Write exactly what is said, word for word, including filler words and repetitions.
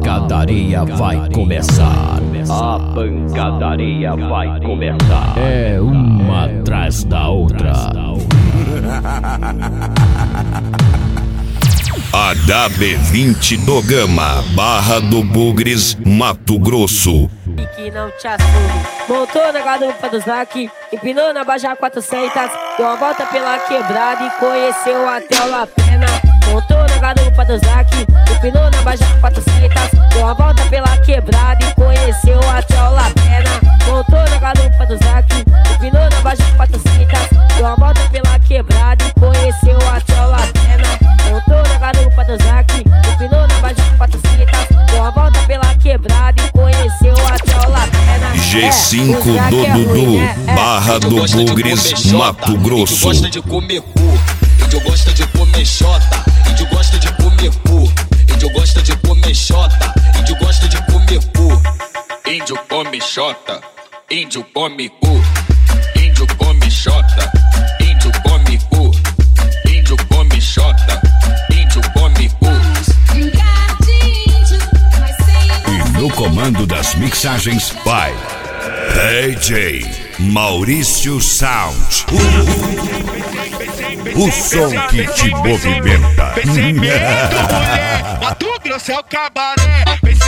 pancadaria vai começar. A pancadaria vai começar. É uma atrás da outra. H B vinte do Gama, Barra do Bugres, Mato Grosso. Que não te assume. Montou na garupa do Zac, empinou na Baja quatrocentos, deu uma volta pela quebrada e conheceu até o La Pena. Montou na garupa do Zac, empinou na Baja quatrocentos, deu uma volta pela quebrada e conheceu até o La Pena. Montou na garupa do Zac, empinou na Baja quatrocentos, deu uma volta pela quebrada e conheceu até o La Pena. Montou na garupa do Zac, empinou na Baja quatrocentos, deu uma volta pela quebrada e conheceu até o La Pena. G cinco do Dudu, Barra do Bugres, Mato Grosso. Gosta de comer cu, índio gosta de comer xota, índio gosta de comer cu, índio gosta de comer xota, índio gosta de comer cu. Índio come xota, índio come cu, índio come xota, índio come cu, índio come xota, índio come cu. E no comando das mixagens, vai D J Maurício Sound. O som que te movimenta. Mato Grosso é o cabaré.